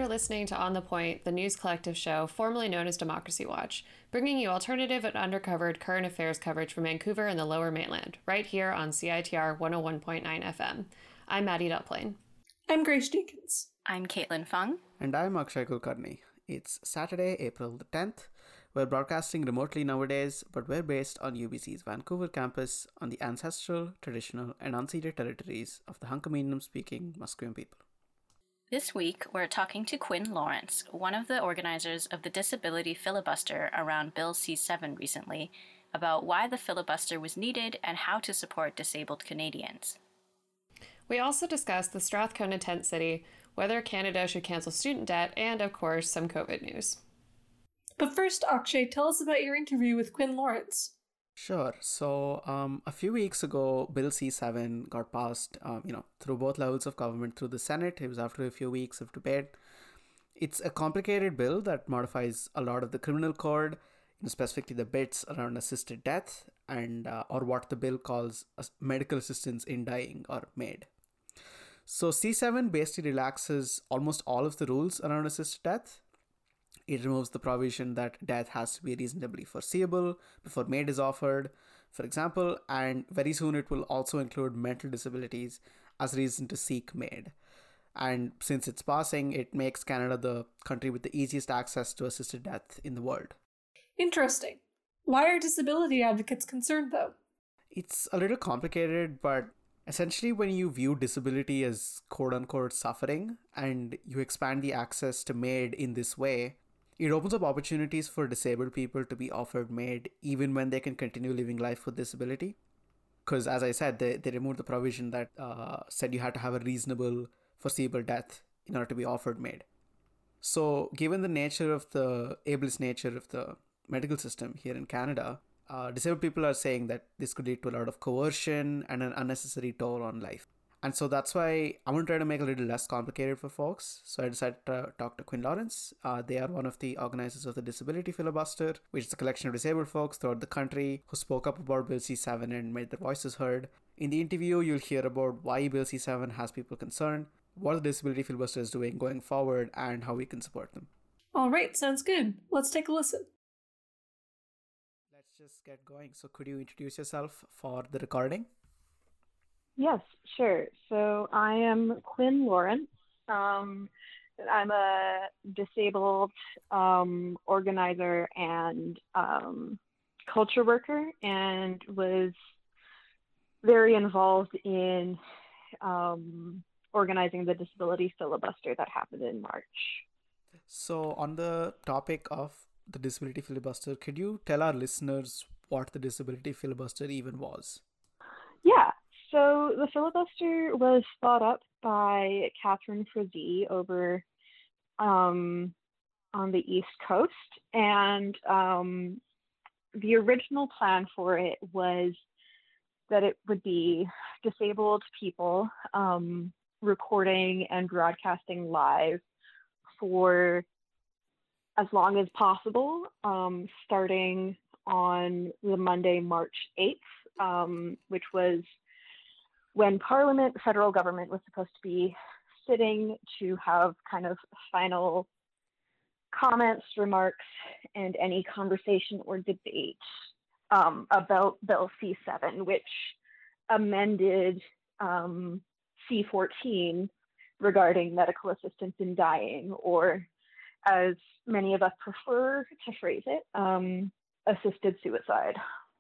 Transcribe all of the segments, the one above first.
You're listening to On the Point, the news collective show formerly known as Democracy Watch, bringing you alternative and undercovered current affairs coverage from Vancouver and the Lower Mainland, right here on CITR 101.9 FM. I'm Maddie Delplane. I'm Grace Jenkins. I'm Caitlin Fung. And I'm Akshay Kulkarni. It's Saturday, April the 10th. We're broadcasting remotely nowadays, but we're based on UBC's Vancouver campus on the ancestral, traditional, and unceded territories of the Hunkaminam-speaking Musqueam people. This week, we're talking to Quinn Lawrence, one of the organizers of the disability filibuster around Bill C-7 recently, about why the filibuster was needed and how to support disabled Canadians. We also discussed the Strathcona tent city, whether Canada should cancel student debt, and, of course, some COVID news. But first, Akshay, tell us about your interview with Quinn Lawrence. Sure. So, a few weeks ago, Bill C-7 got passed, through both levels of government, through the Senate. It was after a few weeks of debate. It's a complicated bill that modifies a lot of the criminal code, specifically the bits around assisted death and or what the bill calls medical assistance in dying, or MAID. So C-7 basically relaxes almost all of the rules around assisted death. It removes the provision that death has to be reasonably foreseeable before MAID is offered, for example, and very soon it will also include mental disabilities as reason to seek MAID. And since it's passing, it makes Canada the country with the easiest access to assisted death in the world. Interesting. Why are disability advocates concerned, though? It's a little complicated, but essentially when you view disability as quote-unquote suffering and you expand the access to MAID in this way, it opens up opportunities for disabled people to be offered MAID even when they can continue living life with disability. Because as I said, they removed the provision that said you had to have a reasonable, foreseeable death in order to be offered MAID. So given the ableist nature of the medical system here in Canada, disabled people are saying that this could lead to a lot of coercion and an unnecessary toll on life. And so that's why I want to try to make it a little less complicated for folks. So I decided to talk to Quinn Lawrence. They are one of the organizers of the Disability Filibuster, which is a collection of disabled folks throughout the country who spoke up about Bill C-7 and made their voices heard. In the interview, you'll hear about why Bill C-7 has people concerned, what the Disability Filibuster is doing going forward, and how we can support them. All right, sounds good. Let's take a listen. Let's just get going. So could you introduce yourself for the recording? Yes, sure. So I am Quinn Lawrence. I'm a disabled organizer and culture worker, and was very involved in organizing the disability filibuster that happened in March. So on the topic of the disability filibuster, could you tell our listeners what the disability filibuster even was? Yeah. So the filibuster was thought up by Catherine Frazee over on the East Coast, and the original plan for it was that it would be disabled people recording and broadcasting live for as long as possible, starting on the Monday, March 8th, which was when Parliament, federal government, was supposed to be sitting to have kind of final comments, remarks, and any conversation or debate about Bill C-7, which amended C-14 regarding medical assistance in dying, or as many of us prefer to phrase it, assisted suicide.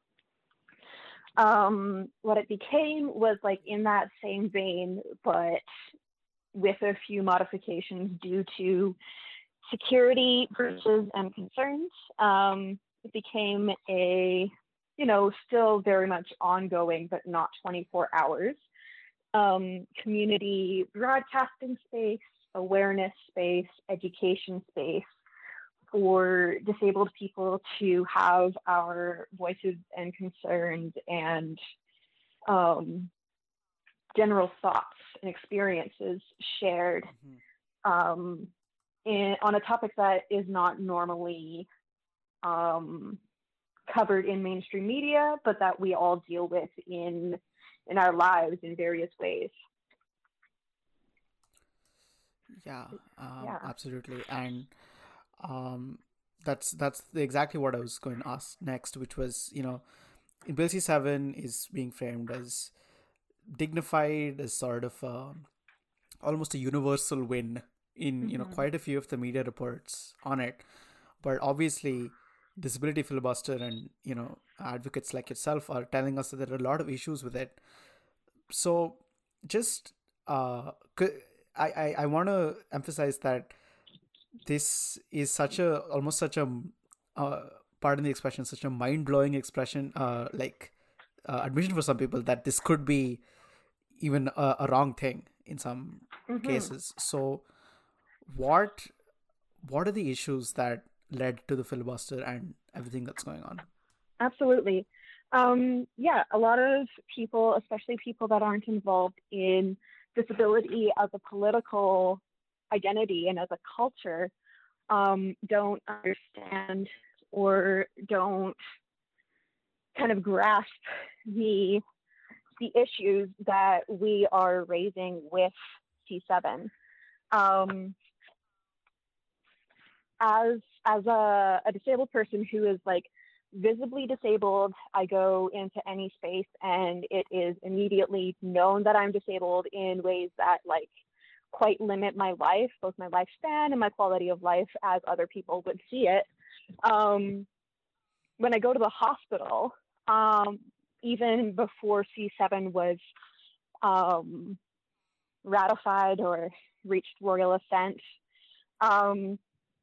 What it became was like in that same vein, but with a few modifications due to security breaches and concerns. It became a, still very much ongoing, but not 24 hours, community broadcasting space, awareness space, education space for disabled people to have our voices and concerns and general thoughts and experiences shared on a topic that is not normally covered in mainstream media, but that we all deal with in our lives in various ways. Yeah, Yeah. absolutely. And um, that's exactly what I was going to ask next, which was, in Bill C-7 is being framed as dignified, as sort of almost a universal win in Hmm. quite a few of the media reports on it. But obviously, disability filibuster and advocates like yourself are telling us that there are a lot of issues with it. So just I want to emphasize that this is such a almost such a uh, pardon the expression, such a mind-blowing expression, like admission for some people, that this could be even a wrong thing in some Hmm. cases. So what what are the issues that led to the filibuster and everything that's going on? Absolutely. Yeah, a lot of people, especially people that aren't involved in disability as a political identity and as a culture, don't understand or don't kind of grasp the the issues that we are raising with C7. Um, as a disabled person who is like visibly disabled, I go into any space and it is immediately known that I'm disabled in ways that like quite limit my life, both my lifespan and my quality of life as other people would see it. Um, when I go to the hospital, um, even before C7 was um, ratified or reached royal assent, um,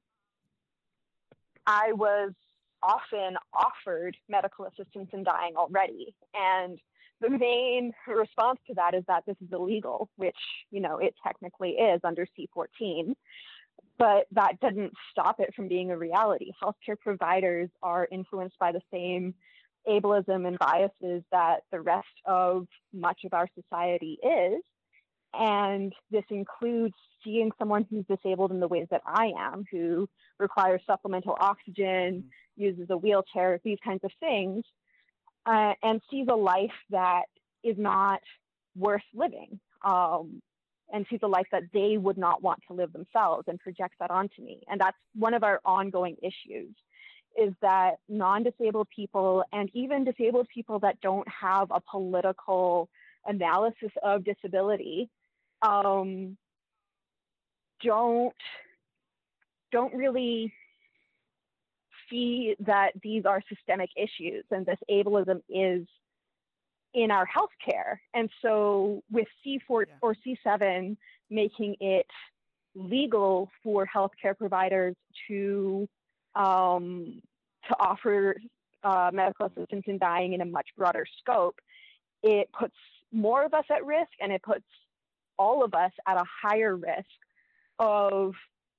I was often offered medical assistance in dying already. And the main response to that is that this is illegal, which, it technically is under C14. But that didn't stop it from being a reality. Healthcare providers are influenced by the same ableism and biases that the rest of much of our society is. And this includes seeing someone who's disabled in the ways that I am, who requires supplemental oxygen, Mm-hmm. uses a wheelchair, these kinds of things, and sees a life that is not worth living, and sees a life that they would not want to live themselves and projects that onto me. And that's one of our ongoing issues, is that non-disabled people and even disabled people that don't have a political analysis of disability um, don't don't really see that these are systemic issues and this ableism is in our healthcare. And so with C4 Yeah. or C7 making it legal for healthcare providers um, to offer medical assistance in dying in a much broader scope, it puts more of us at risk, and it puts all of us at a higher risk of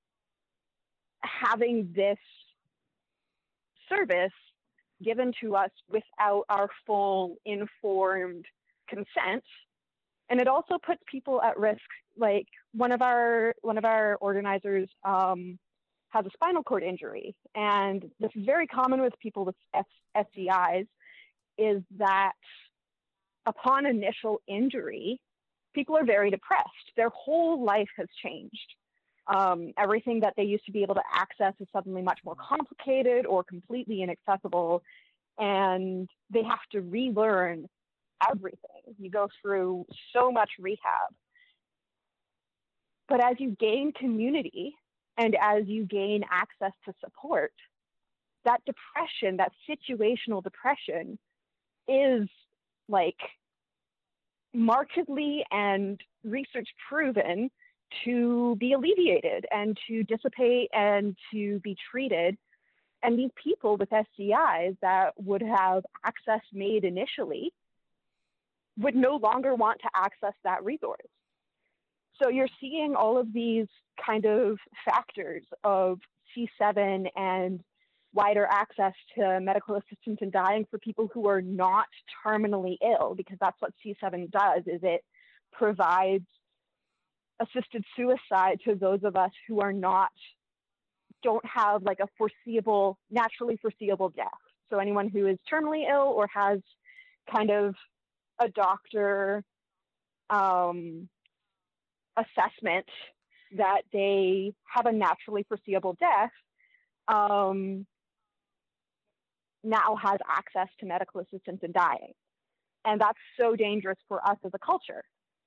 having this service given to us without our full informed consent. And it also puts people at risk. Like one of our organizers has a spinal cord injury, and this is very common with people with SCIs, is that upon initial injury, people are very depressed. Their whole life has changed. Everything that they used to be able to access is suddenly much more complicated or completely inaccessible, and they have to relearn everything. You go through so much rehab. But as you gain community and as you gain access to support, that depression, that situational depression, is like markedly and research proven to be alleviated and to dissipate and to be treated. And these people with SCIs that would have access made initially would no longer want to access that resource. So you're seeing all of these kind of factors of C7 and wider access to medical assistance in dying for people who are not terminally ill, because that's what C7 does, is it provides assisted suicide to those of us who don't have like a naturally foreseeable death. So anyone who is terminally ill or has kind of a doctor assessment that they have a naturally foreseeable death now has access to medical assistance in dying. And that's so dangerous for us as a culture.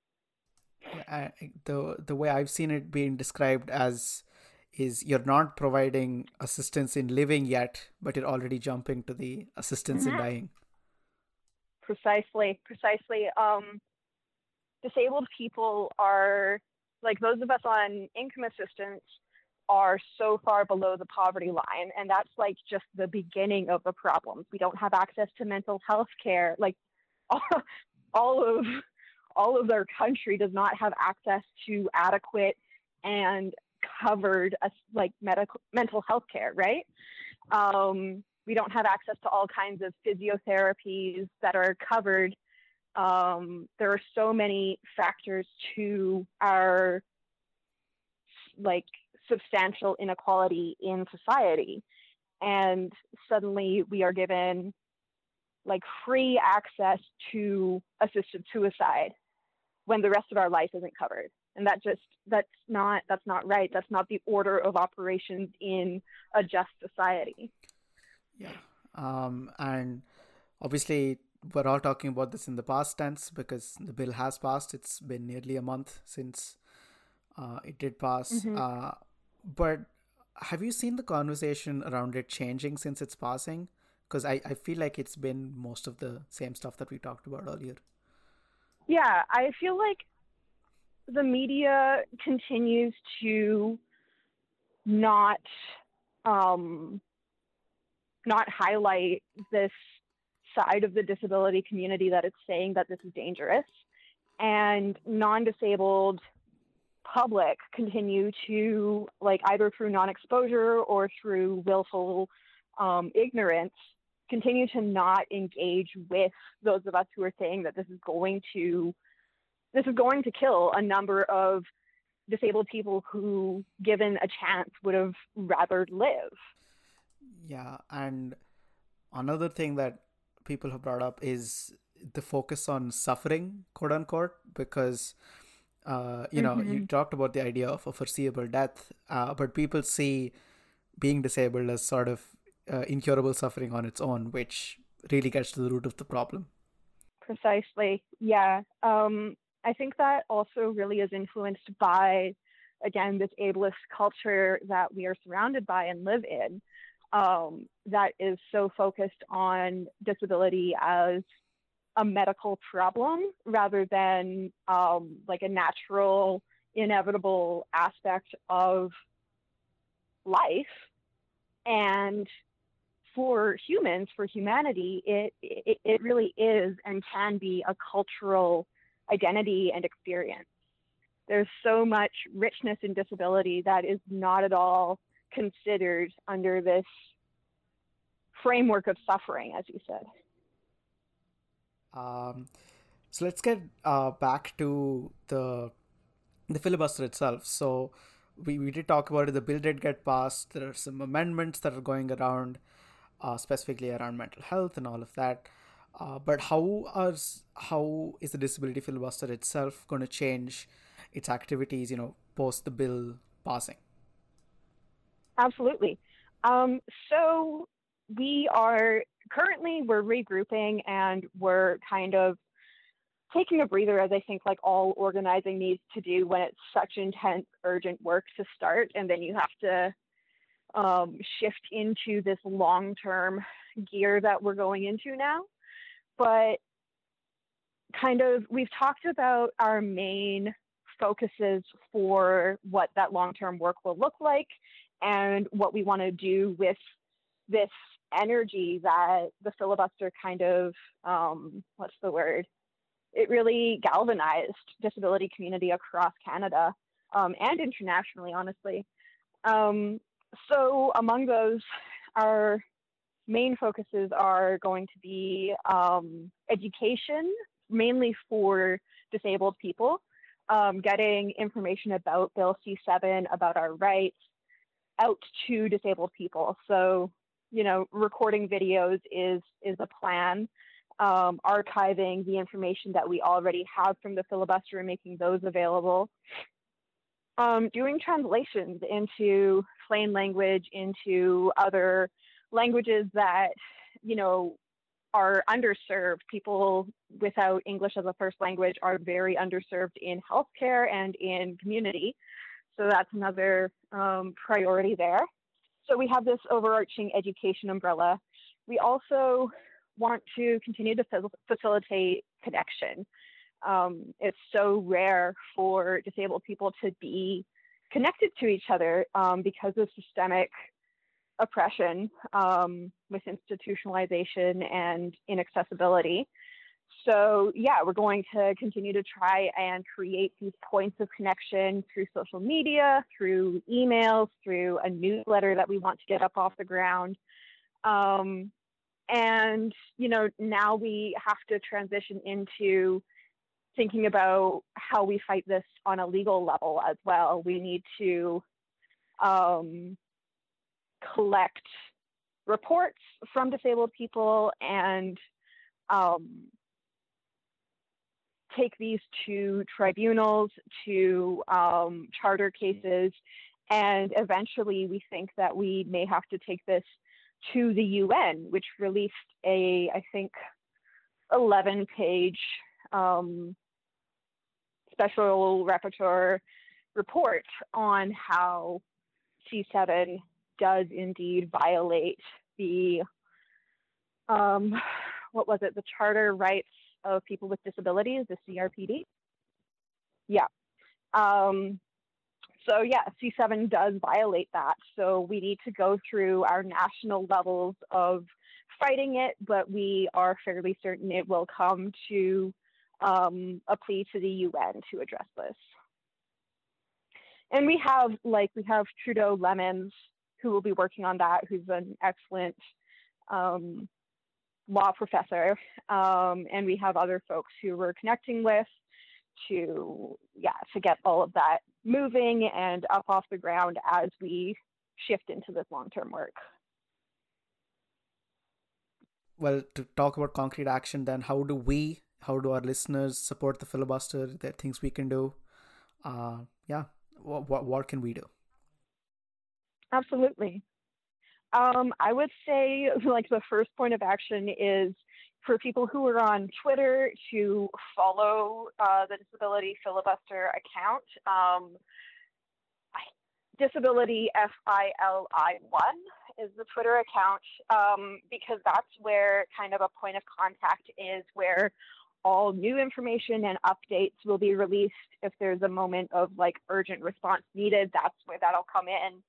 The way I've seen it being described as is you're not providing assistance in living yet, but you're already jumping to the assistance in dying. Precisely. Disabled people are, like those of us on income assistance, are so far below the poverty line, and that's like just the beginning of the problems. We don't have access to mental health care. Like all of our country does not have access to adequate and covered like mental health care, right? We don't have access to all kinds of physiotherapies that are covered. There are so many factors to our like substantial inequality in society, and suddenly we are given like free access to assisted suicide when the rest of our life isn't covered. And that's not right. That's not the order of operations in a just society. Yeah. And obviously we're all talking about this in the past tense because the bill has passed. It's been nearly a month since it did pass. But have you seen the conversation around it changing since its passing? Because I feel like it's been most of the same stuff that we talked about earlier. Yeah, I feel like the media continues to not highlight this side of the disability community that it's saying that this is dangerous, and non-disabled public continue to, like, either through non-exposure or through willful ignorance, continue to not engage with those of us who are saying that this is going to kill a number of disabled people who, given a chance, would have rather live. Yeah, and another thing that people have brought up is the focus on suffering, quote unquote, because you talked about the idea of a foreseeable death, but people see being disabled as sort of incurable suffering on its own, which really gets to the root of the problem. Precisely. Yeah. I think that also really is influenced by, again, this ableist culture that we are surrounded by and live in, that is so focused on disability as a medical problem rather than like a natural, inevitable aspect of life. And for humans, for humanity, it really is and can be a cultural identity and experience. There's so much richness in disability that is not at all considered under this framework of suffering, as you said. So let's get back to the filibuster itself. So we did talk about it. The bill did get passed. There are some amendments that are going around, specifically around mental health and all of that. But how is the disability filibuster itself going to change its activities, post the bill passing? Absolutely. So we're regrouping, and we're kind of taking a breather, as I think like all organizing needs to do when it's such intense, urgent work to start, and then you have to shift into this long-term gear that we're going into now. But kind of, we've talked about our main focuses for what that long-term work will look like and what we want to do with this energy that the filibuster kind of, it really galvanized disability community across Canada and internationally, honestly. So among those, our main focuses are going to be education, mainly for disabled people, getting information about Bill C7, about our rights, out to disabled people. So, recording videos is a plan. Archiving the information that we already have from the filibuster and making those available. doing translations into plain language, into other languages that, are underserved. People without English as a first language are very underserved in healthcare and in community. So that's another priority there. So we have this overarching education umbrella. We also want to continue to facilitate connection. It's so rare for disabled people to be connected to each other because of systemic oppression with institutionalization and inaccessibility. So yeah, we're going to continue to try and create these points of connection through social media, through emails, through a newsletter that we want to get up off the ground. And, now we have to transition into thinking about how we fight this on a legal level as well. We need to collect reports from disabled people and take these to tribunals, to charter cases, and eventually we think that we may have to take this to the UN, which released a, I think, 11-page special rapporteur report on how C7 does indeed violate the, the Charter Rights of People with Disabilities, the CRPD. Yeah. So yeah, C7 does violate that. So we need to go through our national levels of fighting it, but we are fairly certain it will come to a plea to the UN to address this. And we have Trudeau Lemons, who will be working on that, who's an excellent law professor. And we have other folks who we're connecting with to get all of that moving and up off the ground as we shift into this long-term work. Well, to talk about concrete action, then how do our listeners support the filibuster? There are things we can do. What can we do? Absolutely. I would say the first point of action is for people who are on Twitter to follow the Disability Filibuster account. Disability FILI1 is the Twitter account because that's where kind of a point of contact is, where all new information and updates will be released. If there's a moment of urgent response needed, that's where that'll come in.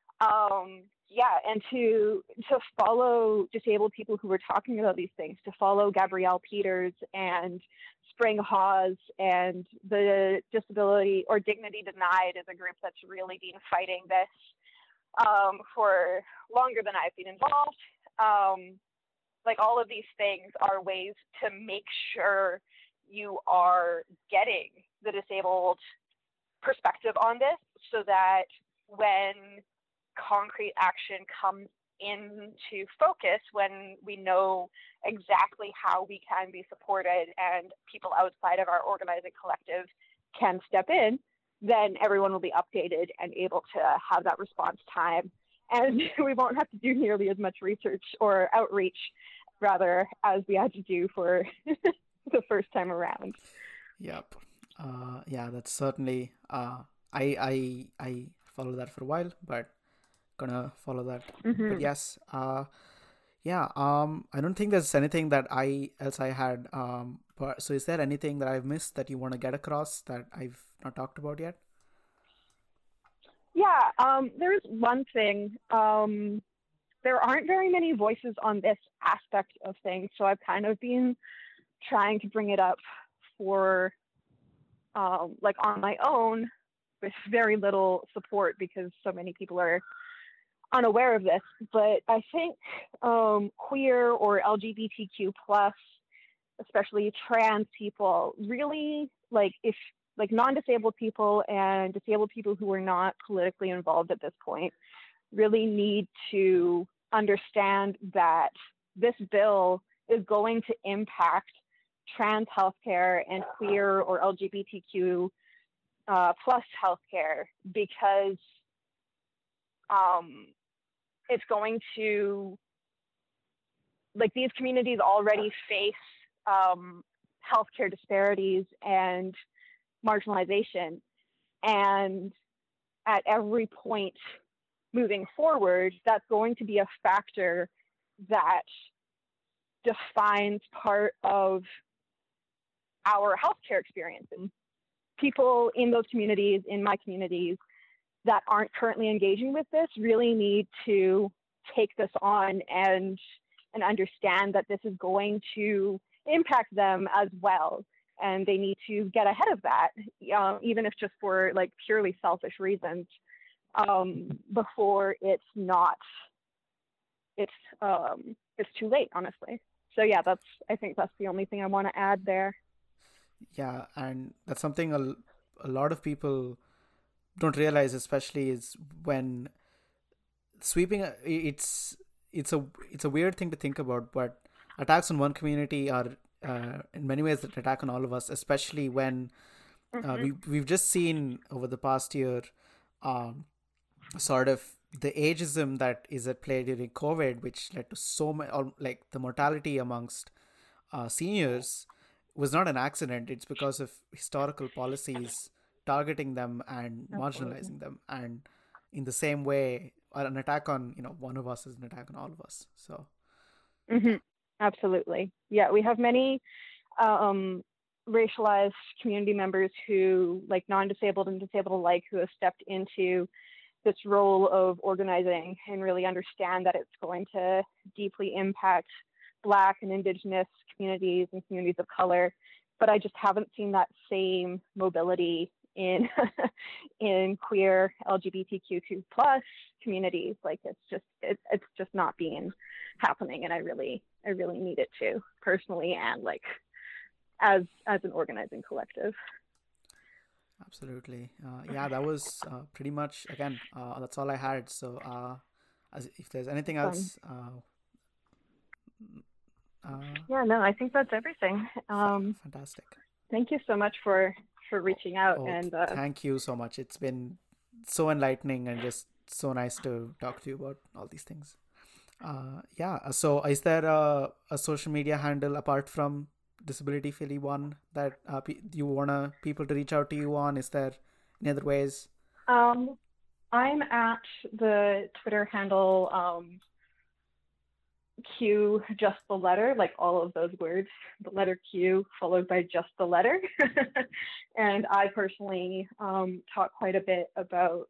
And to follow disabled people who are talking about these things, to follow Gabrielle Peters and Spring Hawes, and the Disability or Dignity Denied is a group that's really been fighting this for longer than I've been involved. All of these things are ways to make sure you are getting the disabled perspective on this, so that when concrete action comes into focus, when we know exactly how we can be supported and people outside of our organizing collective can step in, then everyone will be updated and able to have that response time. And we won't have to do nearly as much research or outreach, rather, as we had to do for the first time around. Yep. That's certainly, I follow that for a while, but gonna follow that. Mm-hmm. But yes, I don't think there's anything that I had. So is there anything that I've missed that you want to get across that I've not talked about yet? Yeah, there's one thing. There aren't very many voices on this aspect of things, so I've kind of been trying to bring it up for on my own with very little support because so many people are unaware of this. But I think queer or LGBTQ plus, especially trans people, really if non-disabled people and disabled people who are not politically involved at this point really need to understand that this bill is going to impact trans healthcare and queer or LGBTQ plus healthcare, because it's going to, like, these communities already face healthcare disparities and marginalization. And at every point moving forward, that's going to be a factor that defines part of our healthcare experience. And people in those communities, in my communities, that aren't currently engaging with this really need to take this on and understand that this is going to impact them as well. And they need to get ahead of that, even if just for like purely selfish reasons, before it's too late, honestly. So yeah, I think that's the only thing I want to add there. Yeah, and that's something a lot of people don't realize, especially is when sweeping. It's a weird thing to think about, but attacks on one community are in many ways an attack on all of us, especially when we've just seen over the past year sort of the ageism that is at play during COVID, which led to so many, like the mortality amongst seniors was not an accident. It's because of historical policies targeting them and marginalizing them. And in the same way, an attack on one of us is an attack on all of us. So absolutely, yeah, we have many racialized community members who, like non-disabled and disabled alike, who have stepped into this role of organizing and really understand that it's going to deeply impact Black and Indigenous communities and communities of color. But I just haven't seen that same mobility in in queer LGBTQ2+ communities. Like it's just not being happening, and I really need it to, personally, and like as an organizing collective. Absolutely. Yeah, that was pretty much, again, that's all I had. So if there's anything else. Yeah, no, I think that's everything. Fantastic. Thank you so much for reaching out. And thank you so much. It's been so enlightening and just so nice to talk to you about all these things. Yeah, so is there a social media handle apart from Disability Philly One that you want people to reach out to you on? Is there any other ways? I'm at the Twitter handle Q just the letter, like all of those words, the letter Q followed by just the letter. And I personally talk quite a bit about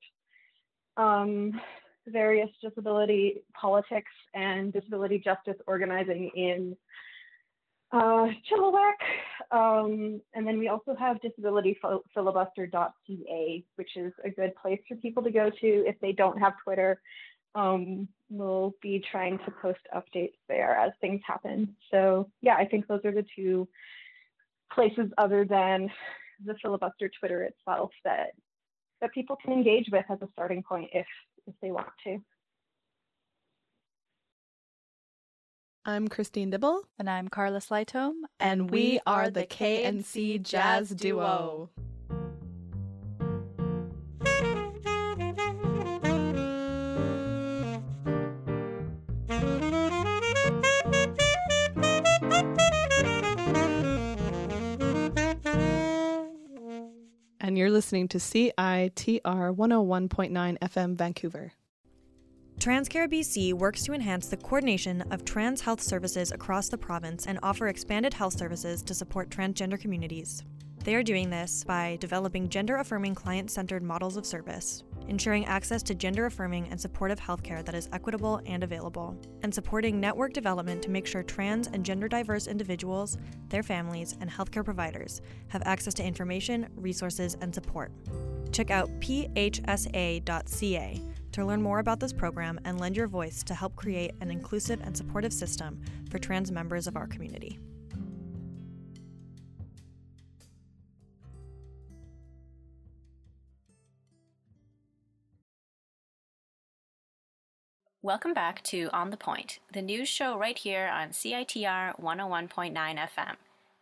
various disability politics and disability justice organizing in Chilliwack. And then we also have disabilityfilibuster.ca, which is a good place for people to go to if they don't have Twitter. We'll be trying to post updates there as things happen. So yeah, I think those are the two places other than the filibuster Twitter itself that people can engage with as a starting point if they want to. I'm Christine Dibble. And I'm Carla Slytome. And we are the KNC Jazz Duo. And you're listening to CITR 101.9 FM Vancouver. TransCare BC works to enhance the coordination of trans health services across the province and offer expanded health services to support transgender communities. They are doing this by developing gender-affirming client-centered models of service, ensuring access to gender-affirming and supportive healthcare that is equitable and available, and supporting network development to make sure trans and gender-diverse individuals, their families, and healthcare providers have access to information, resources, and support. Check out phsa.ca to learn more about this program and lend your voice to help create an inclusive and supportive system for trans members of our community. Welcome back to On the Point, the news show right here on CITR 101.9 FM.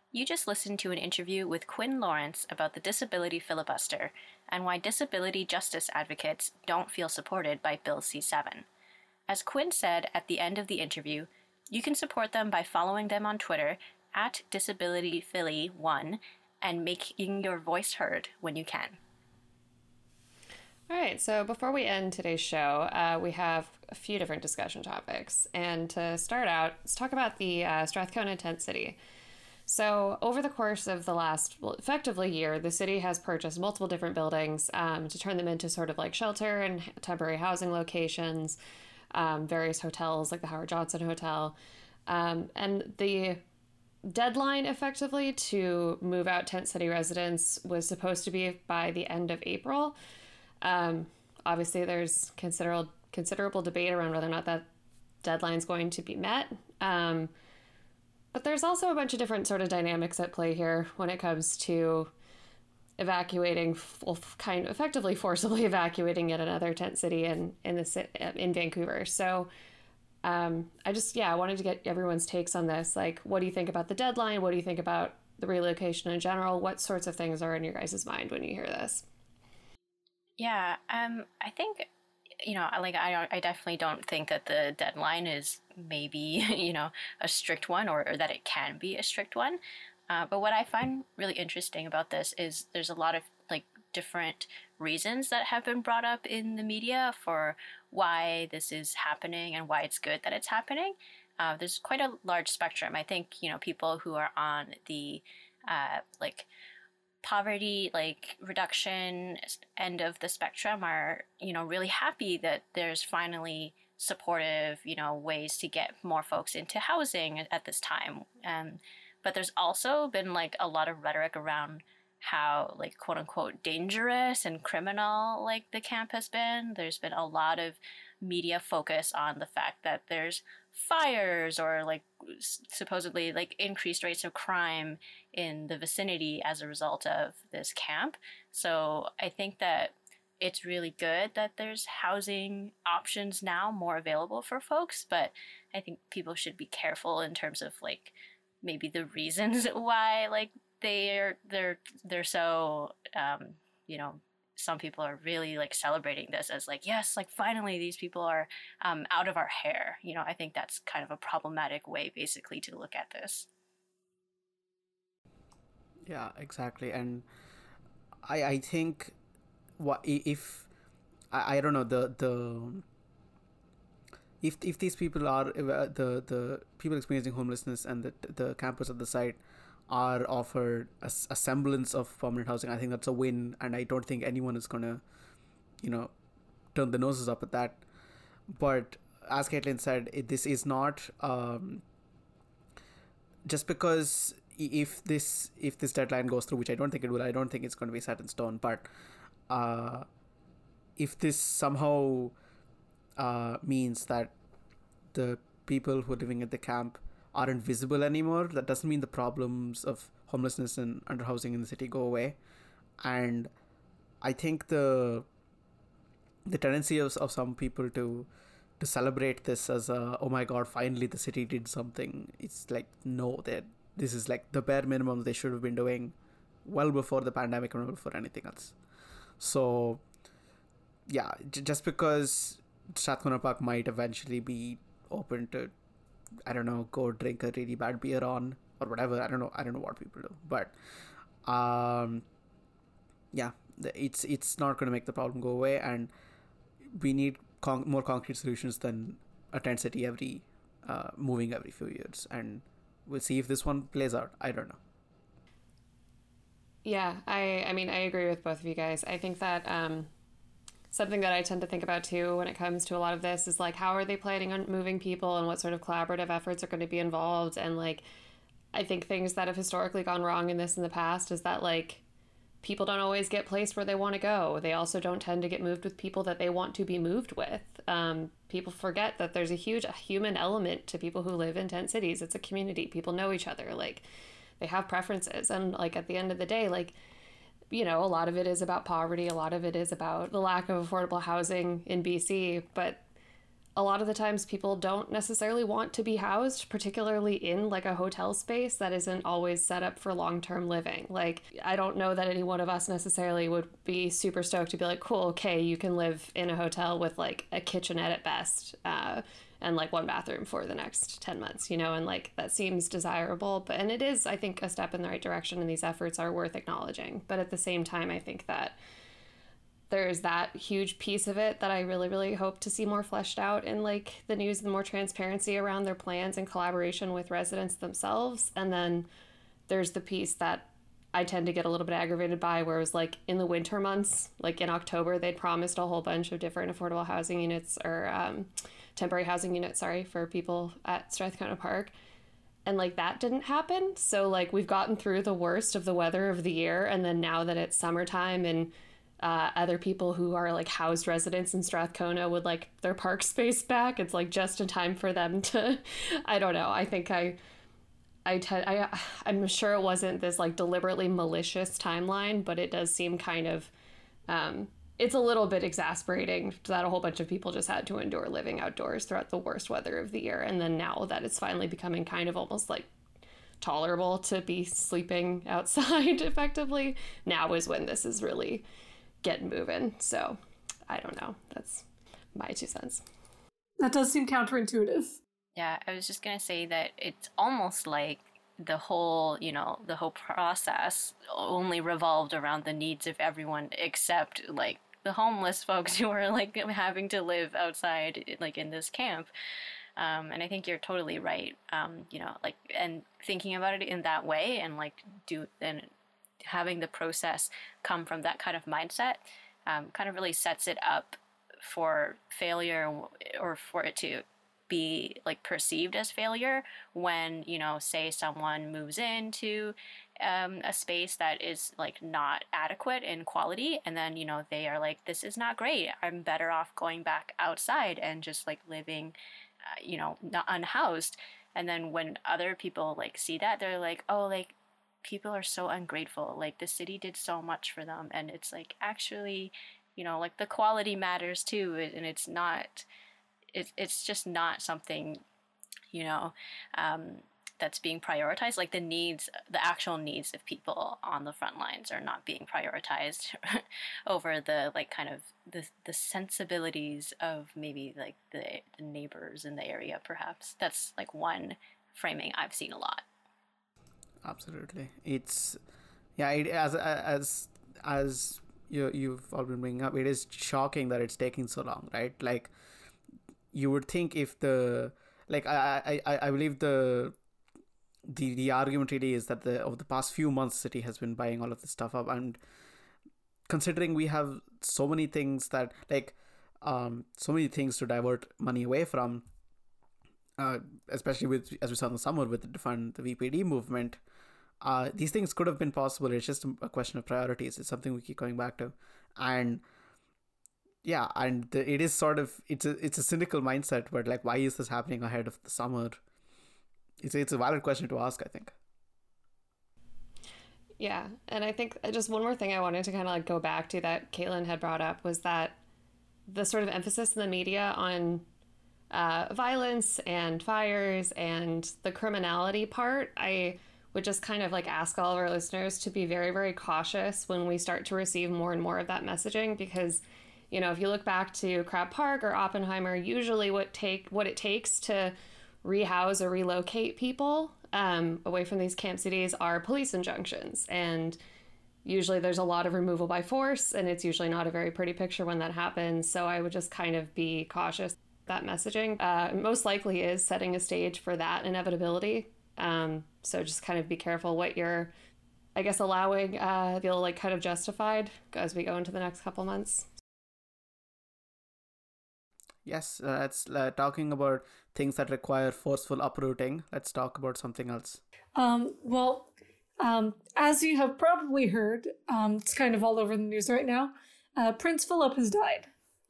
You just listened to an interview with Quinn Lawrence about the disability filibuster and why disability justice advocates don't feel supported by Bill C-7. As Quinn said at the end of the interview, you can support them by following them on Twitter at DisabilityPhilly1 and making your voice heard when you can. All right, so before we end today's show, we have a few different discussion topics. And to start out, let's talk about the Strathcona Tent City. So over the course of the last, effectively year, the city has purchased multiple different buildings to turn them into sort of like shelter and temporary housing locations, various hotels like the Howard Johnson Hotel. And the deadline effectively to move out Tent City residents was supposed to be by the end of April. Obviously, there's considerable debate around whether or not that deadline is going to be met. But there's also a bunch of different sort of dynamics at play here when it comes to evacuating, kind of effectively forcibly evacuating yet another tent city in Vancouver. So I wanted to get everyone's takes on this. Like, what do you think about the deadline? What do you think about the relocation in general? What sorts of things are in your guys' mind when you hear this? Yeah, I think, I definitely don't think that the deadline is maybe, a strict one or that it can be a strict one. But what I find really interesting about this is there's a lot of different reasons that have been brought up in the media for why this is happening and why it's good that it's happening. There's quite a large spectrum. I think, people who are on the poverty reduction end of the spectrum are really happy that there's finally supportive ways to get more folks into housing at this time, but there's also been a lot of rhetoric around how quote unquote dangerous and criminal the camp has been. There's been a lot of media focus on the fact that there's fires or supposedly increased rates of crime in the vicinity as a result of this camp. So I think that it's really good that there's housing options now more available for folks, but I think people should be careful in terms of maybe the reasons why they're so some people are really celebrating this as yes, finally these people are out of our hair. I think that's kind of a problematic way basically to look at this. Yeah, exactly. And I think what if I don't know if these people are the people experiencing homelessness and the campers at the site are offered a semblance of permanent housing, I think that's a win, and I don't think anyone is gonna turn the noses up at that. But as Caitlin said, this is not just because if this deadline goes through, which I don't think it will. I don't think it's going to be set in stone, but if this somehow means that the people who are living at the camp aren't visible anymore, that doesn't mean the problems of homelessness and underhousing in the city go away. And I think the tendency of some people to celebrate this as oh my god, finally the city did something, it's no, that this is the bare minimum they should have been doing well before the pandemic and before anything else. So yeah, just because Strathcona Park might eventually be open to, I don't know, go drink a really bad beer on or whatever. I don't know what people do, but yeah, it's not going to make the problem go away, and we need more concrete solutions than a tent city moving every few years. And we'll see if this one plays out. I don't know. Yeah, I mean, I agree with both of you guys. I think that something that I tend to think about too when it comes to a lot of this is how are they planning on moving people and what sort of collaborative efforts are going to be involved. And I think things that have historically gone wrong in the past is that people don't always get placed where they want to go. They also don't tend to get moved with people that they want to be moved with. People forget that there's a huge human element to people who live in tent cities. It's a community. People know each other. They have preferences. And at the end of the day, a lot of it is about poverty. A lot of it is about the lack of affordable housing in BC. But a lot of the times people don't necessarily want to be housed, particularly in like a hotel space that isn't always set up for long-term living. Like, I don't know that any one of us necessarily would be super stoked to be like, cool, okay, you can live in a hotel with like a kitchenette at best, and like one bathroom for the next 10 months, you know, and like that seems desirable. But, and it is, I think, a step in the right direction, and these efforts are worth acknowledging. But at the same time, I think that there's that huge piece of it that I really, really hope to see more fleshed out in like the news and more transparency around their plans and collaboration with residents themselves. And then there's the piece that I tend to get a little bit aggravated by, where it was like in the winter months, like in October, they'd promised a whole bunch of different affordable housing units, or temporary housing units, sorry, for people at Strathcona Park. And like that didn't happen. So like we've gotten through the worst of the weather of the year. And then now that it's summertime and other people who are like housed residents in Strathcona would like their park space back, it's like just in time for them to, I don't know. I think I'm sure it wasn't this like deliberately malicious timeline, but it does seem kind of, it's a little bit exasperating that a whole bunch of people just had to endure living outdoors throughout the worst weather of the year. And then now that it's finally becoming kind of almost like tolerable to be sleeping outside effectively, now is when this is really getting moving. So I don't know. That's my 2 cents. That does seem counterintuitive. Yeah, I was just going to say that it's almost like the whole process only revolved around the needs of everyone except like the homeless folks who are like having to live outside like in this camp. And I think you're totally right. Like, and thinking about it in that way and like having the process come from that kind of mindset kind of really sets it up for failure, or for it to be like perceived as failure when, you know, say someone moves into a space that is like not adequate in quality, and then, you know, they are like, this is not great, I'm better off going back outside and just like living not unhoused. And then when other people like see that, they're like, oh, like people are so ungrateful, like the city did so much for them. And it's like, actually, you know, like the quality matters too, and it's not, it's just not something, you know, that's being prioritized. Like the actual needs of people on the front lines are not being prioritized over the like kind of the sensibilities of maybe like the neighbors in the area. Perhaps that's like one framing I've seen a lot. Absolutely. It's, yeah, as you've all been bringing up, it is shocking that it's taking so long, right? Like, you would think if I believe the argument really is that over the past few months, the city has been buying all of this stuff up, and considering we have so many things that so many things to divert money away from, especially as we saw in the summer with the defund the VPD movement, these things could have been possible. It's just a question of priorities. It's something we keep going back to, and yeah, and it is sort of, it's a cynical mindset, but like, why is this happening ahead of the summer? It's a valid question to ask, I think. Yeah, and I think just one more thing I wanted to kind of like go back to that Caitlin had brought up was that the sort of emphasis in the media on violence and fires and the criminality part. I would just kind of like ask all of our listeners to be very, very cautious when we start to receive more and more of that messaging, because, you know, if you look back to Crab Park or Oppenheimer, usually what it takes to rehouse or relocate people away from these camp cities are police injunctions. And usually there's a lot of removal by force, and it's usually not a very pretty picture when that happens. So I would just kind of be cautious. That messaging most likely is setting a stage for that inevitability. So just kind of be careful what you're, I guess, allowing feel like kind of justified as we go into the next couple months. Yes, that's talking about things that require forceful uprooting. Let's talk about something else. As you have probably heard, it's kind of all over the news right now. Prince Philip has died.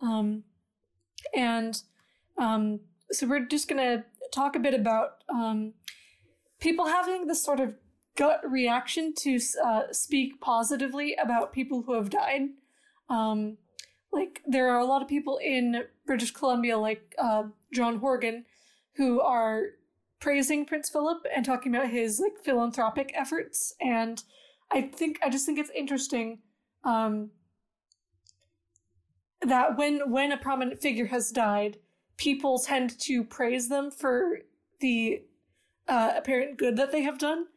So we're just going to talk a bit about people having this sort of gut reaction to speak positively about people who have died. like there are a lot of people in British Columbia, like John Horgan, who are praising Prince Philip and talking about his like philanthropic efforts. And I just think it's interesting that when a prominent figure has died, people tend to praise them for the apparent good that they have done.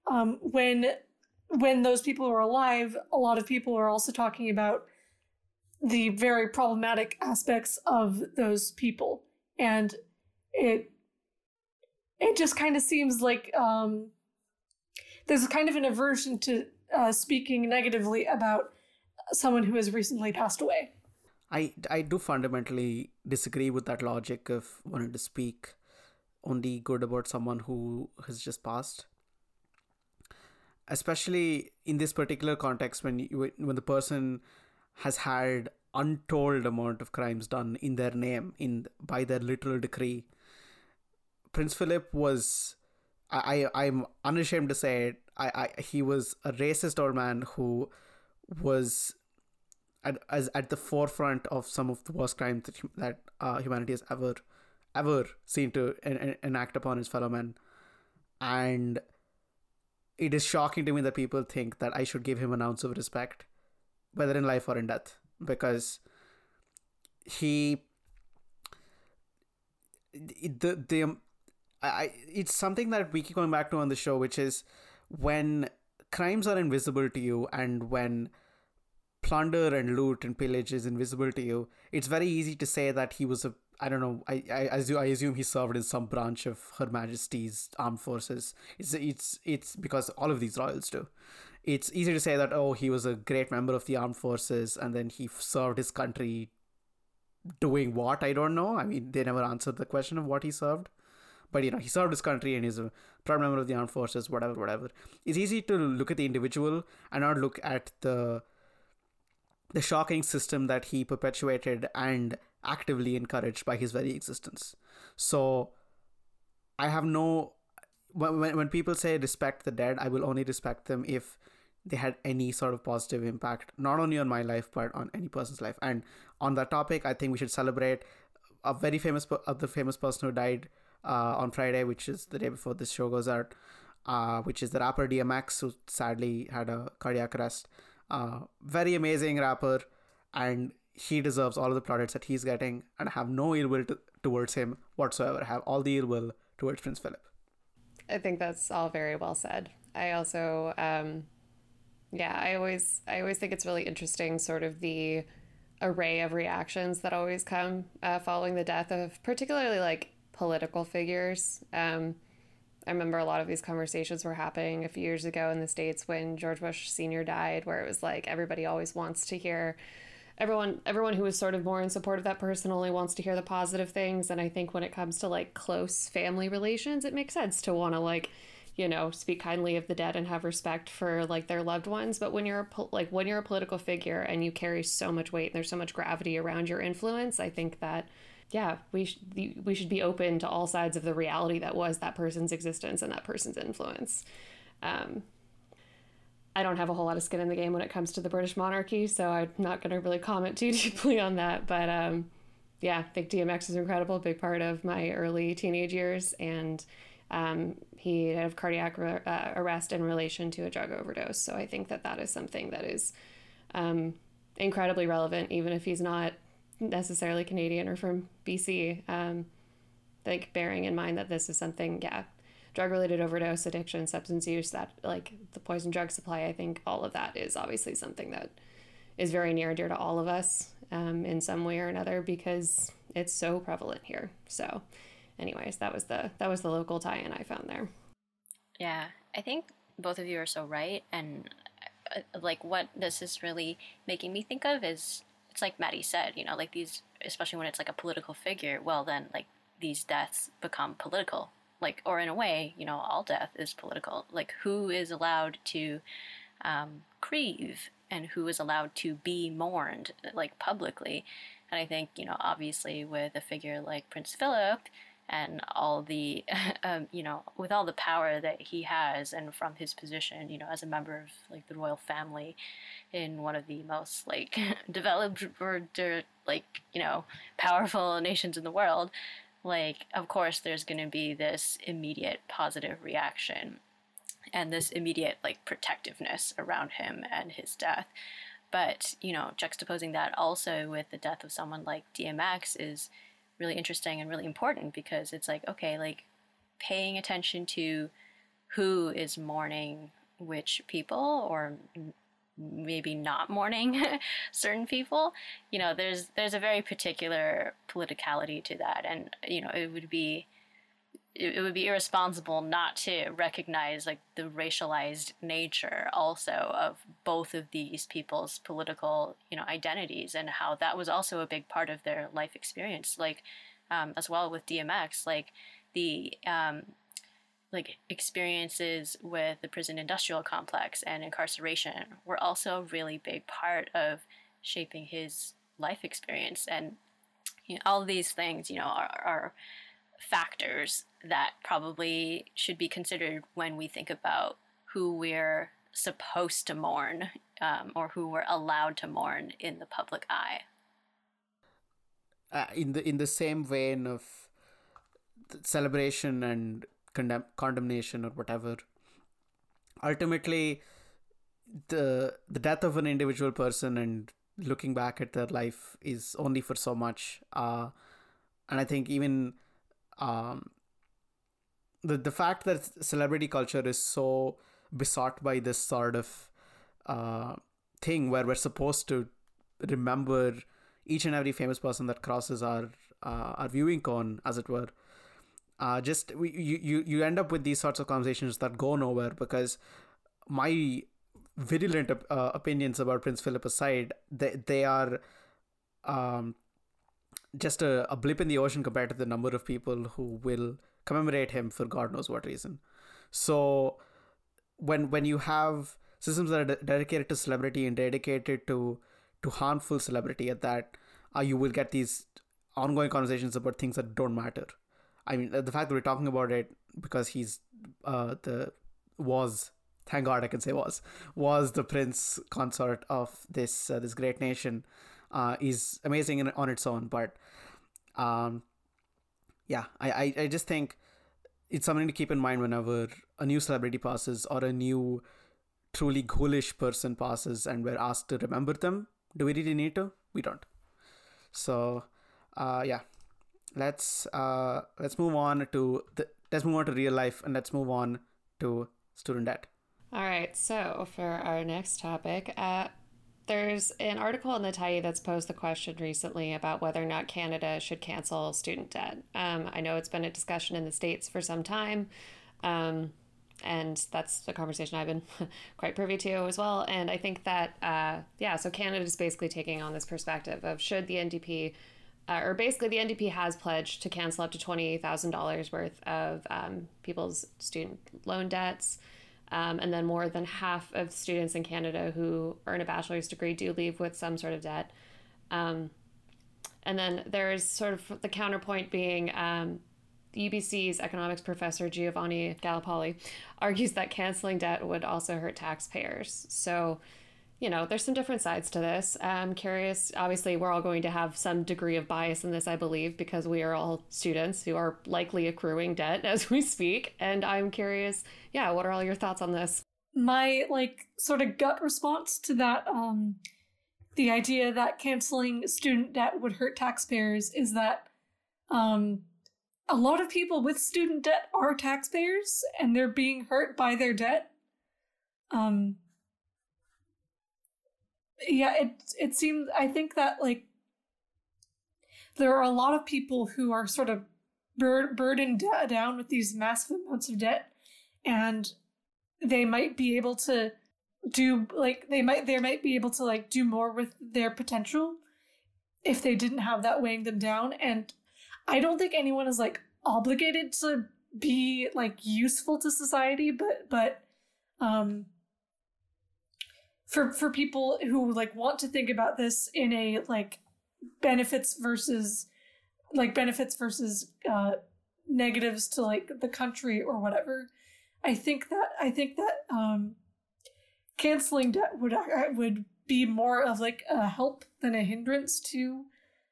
When those people are alive, a lot of people are also talking about the very problematic aspects of those people. And it just kind of seems like there's a kind of an aversion to speaking negatively about someone who has recently passed away. I do fundamentally disagree with that logic of wanting to speak only good about someone who has just passed. Especially in this particular context, when the person has had untold amount of crimes done in their name, by their literal decree. Prince Philip was, I'm unashamed to say it, he was a racist old man who was at the forefront of some of the worst crimes that humanity has ever seen to enact upon his fellow men. And it is shocking to me that people think that I should give him an ounce of respect, whether in life or in death, because it's something that we keep going back to on the show, which is when crimes are invisible to you and when plunder and loot and pillage is invisible to you, it's very easy to say that he was I assume he served in some branch of Her Majesty's Armed Forces. It's because all of these royals do. It's easy to say that, oh, he was a great member of the armed forces and then he served his country doing what? I don't know. I mean, they never answered the question of what he served. But, he served his country and he's a proud member of the armed forces, whatever. It's easy to look at the individual and not look at the shocking system that he perpetuated and actively encouraged by his very existence. So I have when people say respect the dead, I will only respect them if they had any sort of positive impact, not only on my life, but on any person's life. And on that topic, I think we should celebrate a very famous person who died on Friday, which is the day before this show goes out, which is the rapper DMX, who sadly had a cardiac arrest. Very amazing rapper, and he deserves all of the plaudits that he's getting, and I have no ill will towards him whatsoever. I have all the ill will towards Prince Philip. I think that's all very well said. I also, I always think it's really interesting, sort of the array of reactions that always come following the death of particularly like political figures. I remember a lot of these conversations were happening a few years ago in the States when George Bush Sr. died, where it was like everybody always wants to hear, everyone who was sort of more in support of that person only wants to hear the positive things. And I think when it comes to like close family relations, it makes sense to want to like, speak kindly of the dead and have respect for like their loved ones. But when you're a political figure and you carry so much weight and there's so much gravity around your influence, I think that we should be open to all sides of the reality that was that person's existence and that person's influence. I don't have a whole lot of skin in the game when it comes to the British monarchy, so I'm not going to really comment too deeply on that. But I think DMX is incredible, big part of my early teenage years, and he had a cardiac arrest in relation to a drug overdose. So I think that is something that is incredibly relevant, even if he's not necessarily Canadian or from BC. Like bearing in mind that this is something, drug-related overdose, addiction, substance use, that like the poison drug supply, I think all of that is obviously something that is very near and dear to all of us in some way or another, because it's so prevalent here. So anyways, that was the local tie-in I found there. Yeah, I think both of you are so right. And like what this is really making me think of is, it's like Maddie said, like these, especially when it's like a political figure, well then like these deaths become political. Like, or in a way, all death is political. Like, who is allowed to grieve and who is allowed to be mourned, like, publicly. And I think, obviously with a figure like Prince Philip, and all the, with all the power that he has, and from his position, as a member of like the royal family in one of the most like developed or powerful nations in the world, like, of course, there's going to be this immediate positive reaction and this immediate like protectiveness around him and his death. But, juxtaposing that also with the death of someone like DMX is really interesting and really important, because it's like, okay, like paying attention to who is mourning which people, or maybe not mourning certain people, there's a very particular politicality to that. And, it would be irresponsible not to recognize like the racialized nature also of both of these people's political, identities, and how that was also a big part of their life experience. Like, as well with DMX, like the, experiences with the prison industrial complex and incarceration were also a really big part of shaping his life experience. And, all of these things, are factors that probably should be considered when we think about who we're supposed to mourn, or who we're allowed to mourn in the public eye. In the same vein of celebration and condemnation or whatever, ultimately the death of an individual person and looking back at their life is only for so much, and I think even the fact that celebrity culture is so besought by this sort of thing where we're supposed to remember each and every famous person that crosses our viewing cone, as it were. You end up with these sorts of conversations that go nowhere, because my virulent opinions about Prince Philip aside, they are just a blip in the ocean compared to the number of people who will commemorate him for God knows what reason. So when you have systems that are dedicated to celebrity and dedicated to harmful celebrity at that, you will get these ongoing conversations about things that don't matter. I mean, the fact that we're talking about it because he's thank God I can say was the prince consort of this great nation is amazing on its own. But I just think it's something to keep in mind whenever a new celebrity passes or a new truly ghoulish person passes and we're asked to remember them. Do we really need to? We don't. So let's move on to real life, and let's move on to student debt. All right, so for our next topic, there's an article in the Tyee that's posed the question recently about whether or not Canada should cancel student debt. I know it's been a discussion in the States for some time, and that's the conversation I've been quite privy to as well. And I think that, so Canada is basically taking on this perspective of should the NDP, or basically the NDP has pledged to cancel up to $20,000 worth of people's student loan debts. And then more than half of students in Canada who earn a bachelor's degree do leave with some sort of debt. And then there's sort of the counterpoint being UBC's economics professor Giovanni Gallipoli argues that canceling debt would also hurt taxpayers. So, there's some different sides to this. I'm curious, obviously we're all going to have some degree of bias in this, I believe, because we are all students who are likely accruing debt as we speak. And I'm curious, what are all your thoughts on this? My sort of gut response to that, the idea that canceling student debt would hurt taxpayers is that a lot of people with student debt are taxpayers and they're being hurt by their debt. It seems, I think that there are a lot of people who are sort of burdened down with these massive amounts of debt, and they might be able to do they might be able to do more with their potential if they didn't have that weighing them down. And I don't think anyone is obligated to be useful to society, but for people who want to think about this in a benefits versus negatives to like the country or whatever. I think that canceling debt would be more of like a help than a hindrance to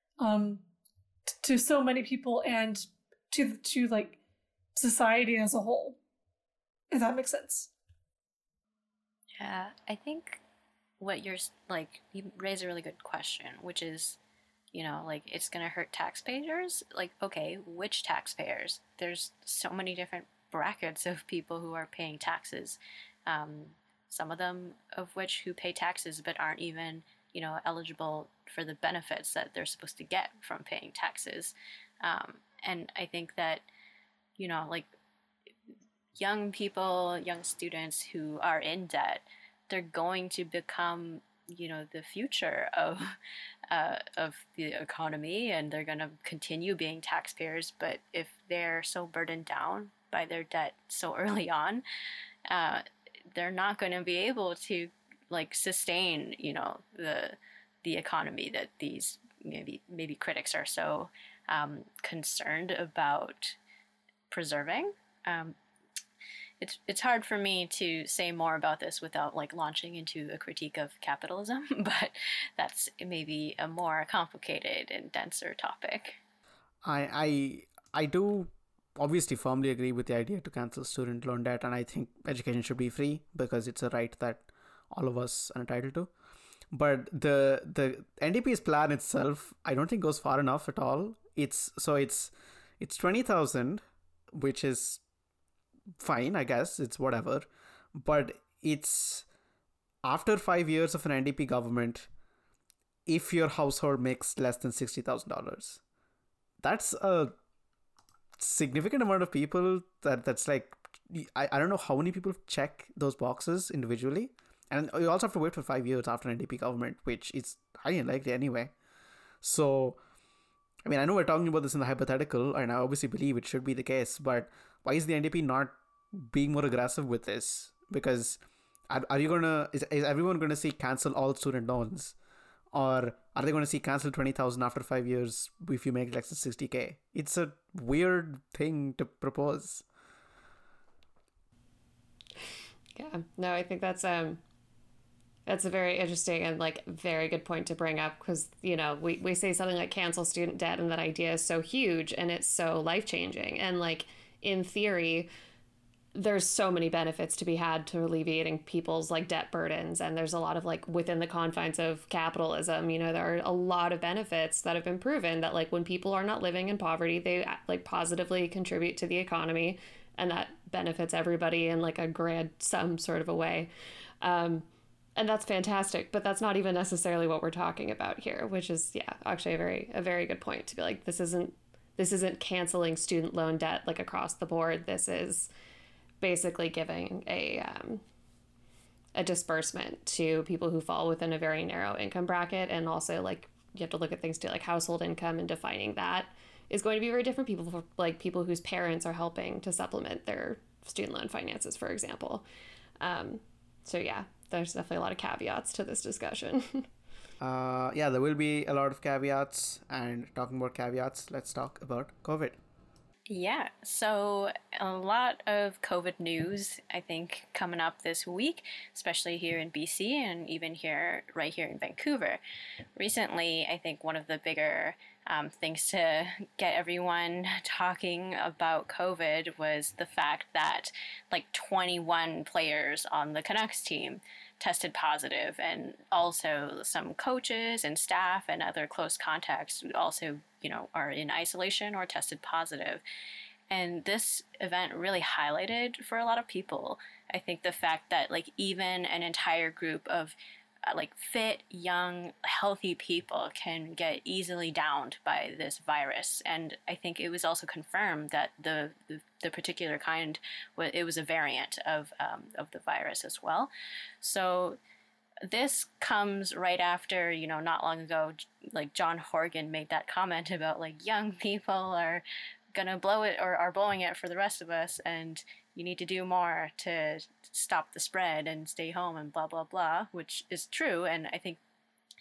so many people and to like society as a whole, if that makes sense. Yeah, I think what you're like, you raise a really good question, which is, like, it's going to hurt taxpayers. Like, okay, which taxpayers? There's so many different brackets of people who are paying taxes. Some of them of which who pay taxes but aren't even, eligible for the benefits that they're supposed to get from paying taxes. And I think that, like, young people, young students who are in debt, they're going to become, the future of the economy, and they're going to continue being taxpayers. But if they're so burdened down by their debt so early on, they're not going to be able to like sustain, the economy that these maybe critics are so concerned about preserving. It's hard for me to say more about this without like launching into a critique of capitalism, but that's maybe a more complicated and denser topic. I do obviously firmly agree with the idea to cancel student loan debt, and I think education should be free because it's a right that all of us are entitled to. But the NDP's plan itself, I don't think goes far enough at all. It's 20,000, which is fine, I guess. It's whatever. But it's after 5 years of an NDP government, if your household makes less than $60,000. That's a significant amount of people that's like, I don't know how many people check those boxes individually. And you also have to wait for 5 years after an NDP government, which is highly unlikely anyway. So, I mean, I know we're talking about this in the hypothetical, and I obviously believe it should be the case, but why is the NDP not being more aggressive with this? Because is everyone going to see cancel all student loans? Or are they going to see cancel 20,000 after 5 years if you make less than 60K? It's a weird thing to propose. Yeah, no, I think that's a very interesting and like very good point to bring up, because we say something like cancel student debt, and that idea is so huge and it's so life-changing, and like in theory there's so many benefits to be had to alleviating people's like debt burdens, and there's a lot of like within the confines of capitalism, there are a lot of benefits that have been proven that like when people are not living in poverty, they like positively contribute to the economy, and that benefits everybody in like a grand sum sort of a way. And that's fantastic, but that's not even necessarily what we're talking about here, which is, actually a very good point to be like, this isn't canceling student loan debt like across the board. This is basically giving a disbursement to people who fall within a very narrow income bracket. And also like you have to look at things too, like household income, and defining that is going to be very different. People whose parents are helping to supplement their student loan finances, for example. So yeah, there's definitely a lot of caveats to this discussion. There will be a lot of caveats, and talking about caveats, let's talk about COVID. Yeah, so a lot of COVID news, I think, coming up this week, especially here in BC and even right here in Vancouver. Recently, I think one of the bigger things to get everyone talking about COVID was the fact that like 21 players on the Canucks team tested positive, and also some coaches and staff and other close contacts also, are in isolation or tested positive. And this event really highlighted for a lot of people, I think, the fact that like even an entire group of like fit, young, healthy people can get easily downed by this virus. And I think it was also confirmed that the particular kind, it was a variant of the virus as well. So this comes right after, not long ago, like John Horgan made that comment about like young people are gonna blow it or are blowing it for the rest of us, and you need to do more to stop the spread and stay home and blah, blah, blah, which is true. And I think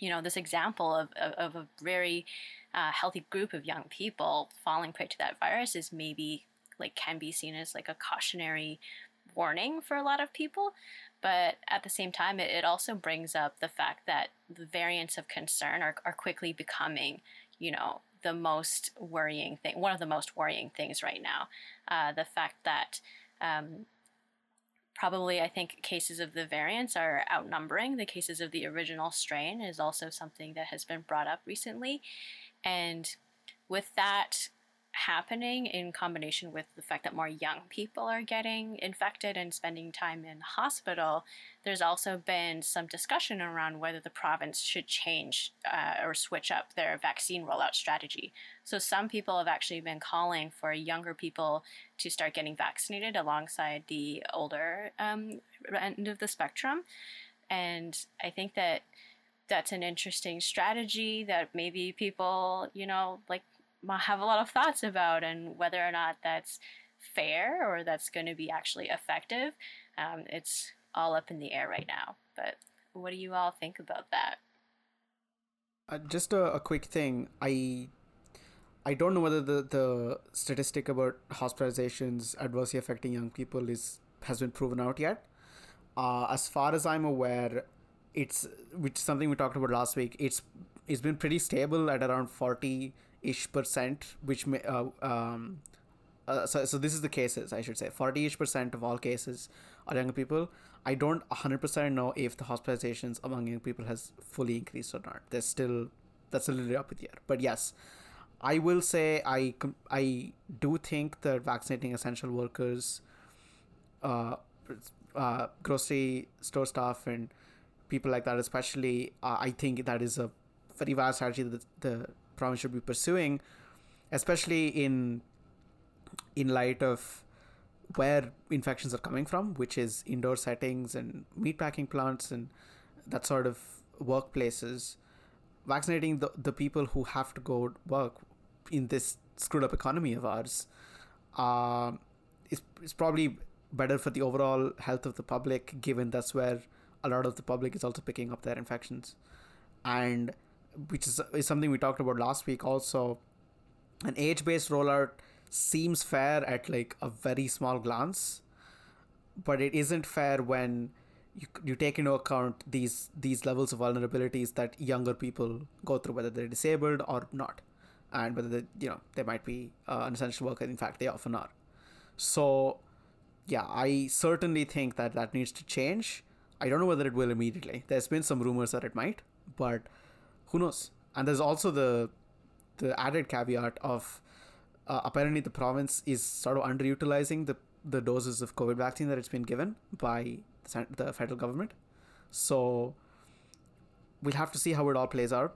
this example of a very healthy group of young people falling prey to that virus is maybe can be seen as a cautionary warning for a lot of people. But at the same time, it also brings up the fact that the variants of concern are quickly becoming, the most worrying thing, one of the most worrying things right now. The fact that probably, I think, cases of the variants are outnumbering the cases of the original strain is also something that has been brought up recently. And with that happening in combination with the fact that more young people are getting infected and spending time in hospital, there's also been some discussion around whether the province should change or switch up their vaccine rollout strategy. So some people have actually been calling for younger people to start getting vaccinated alongside the older end of the spectrum. And I think that that's an interesting strategy that maybe people, have a lot of thoughts about, and whether or not that's fair or that's going to be actually effective. It's all up in the air right now. But what do you all think about that? Just a quick thing. I don't know whether the statistic about hospitalizations adversely affecting young people has been proven out yet. As far as I'm aware, which is something we talked about last week. It's been pretty stable at around 40-ish%, which may so this is the cases, I should say. 40-ish% of all cases are younger people. I don't 100% know if the hospitalizations among young people has fully increased or not. That's a little up in the air. But yes, I will say I do think that vaccinating essential workers, grocery store staff, and people like that especially, I think that is a very valid strategy that the province should be pursuing, especially in light of where infections are coming from, which is indoor settings and meatpacking plants and that sort of workplaces. Vaccinating the people who have to go work in this screwed up economy of ours is probably better for the overall health of the public, given that's where a lot of the public is also picking up their infections. And which is something we talked about last week also. An age-based rollout seems fair at a very small glance, but it isn't fair when you take into account these levels of vulnerabilities that younger people go through, whether they're disabled or not, and whether they might be an essential worker. In fact, they often are. So yeah, I certainly think that needs to change. I don't know whether it will immediately. There's been some rumors that it might, but who knows? And there's also the added caveat of apparently the province is sort of underutilizing the doses of COVID vaccine that it's been given by the federal government. So we'll have to see how it all plays out.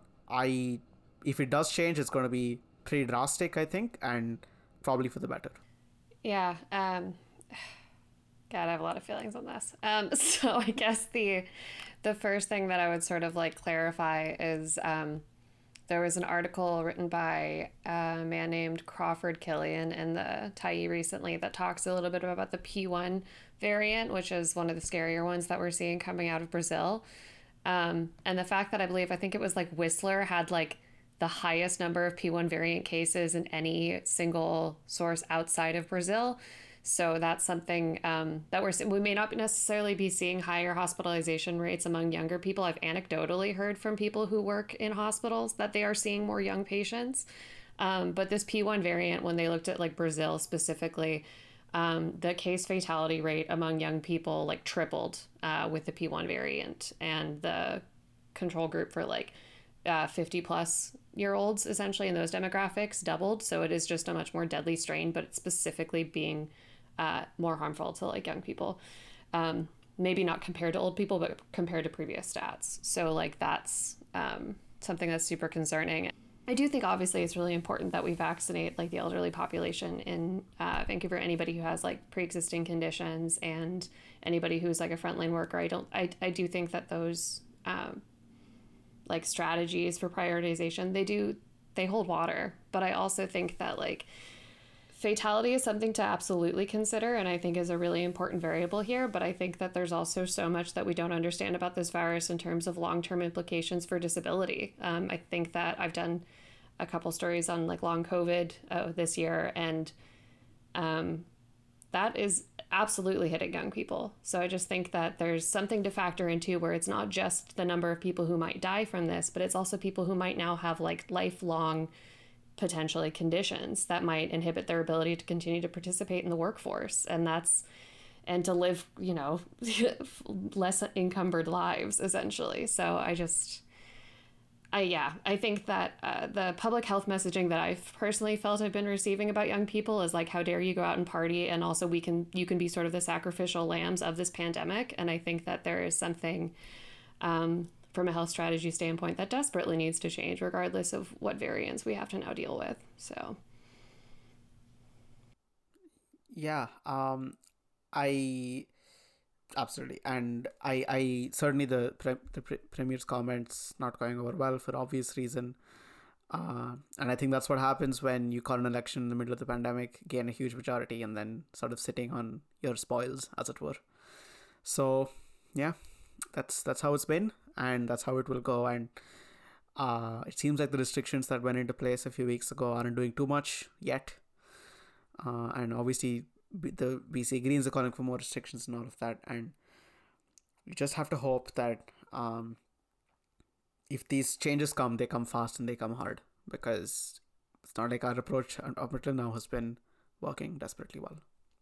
If it does change, it's going to be pretty drastic, I think, and probably for the better. Yeah. God, I have a lot of feelings on this. So I guess the first thing that I would sort of clarify is there was an article written by a man named Crawford Killian in the Tyee recently that talks a little bit about the P1 variant, which is one of the scarier ones that we're seeing coming out of Brazil. And the fact that I think it was Whistler had the highest number of P1 variant cases in any single source outside of Brazil. So that's something that we may not necessarily be seeing higher hospitalization rates among younger people. I've anecdotally heard from people who work in hospitals that they are seeing more young patients. But this P1 variant, when they looked at Brazil specifically, the case fatality rate among young people tripled with the P1 variant, and the control group for 50 plus year olds essentially in those demographics doubled. So it is just a much more deadly strain, but it's specifically being more harmful to young people. Maybe not compared to old people, but compared to previous stats. So that's something that's super concerning. I do think obviously it's really important that we vaccinate the elderly population in Vancouver, anybody who has pre-existing conditions and anybody who's a frontline worker. I do think that those strategies for prioritization, they hold water. But I also think that fatality is something to absolutely consider, and I think is a really important variable here. But I think that there's also so much that we don't understand about this virus in terms of long-term implications for disability. I think that I've done a couple stories on like long COVID this year, and that is absolutely hitting young people. So I just think that there's something to factor into where it's not just the number of people who might die from this, but it's also people who might now have like lifelong potentially conditions that might inhibit their ability to continue to participate in the workforce. And to live, you know, less encumbered lives, essentially. So I think that the public health messaging that I've personally felt I've been receiving about young people is like, how dare you go out and party? And also you can be sort of the sacrificial lambs of this pandemic. And I think that there is something from a health strategy standpoint that desperately needs to change, regardless of what variants we have to now deal with. So. Yeah, I absolutely, and I certainly the premier's comments not going over well for obvious reason, and I think that's what happens when you call an election in the middle of the pandemic, gain a huge majority, and then sort of sitting on your spoils, as it were. So yeah, that's how it's been, and that's how it will go. And it seems like the restrictions that went into place a few weeks ago aren't doing too much yet, and obviously the BC Greens are calling for more restrictions and all of that, and we just have to hope that if these changes come, they come fast and they come hard, because it's not like our approach up until now has been working desperately well.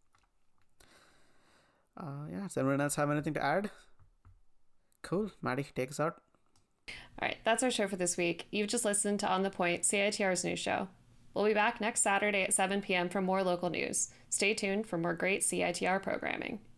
Does anyone else have anything to add? Cool. Maddie, take us out. All right, that's our show for this week. You've just listened to On the Point, CITR's news show. We'll be back next Saturday at 7 p.m. for more local news. Stay tuned for more great CITR programming.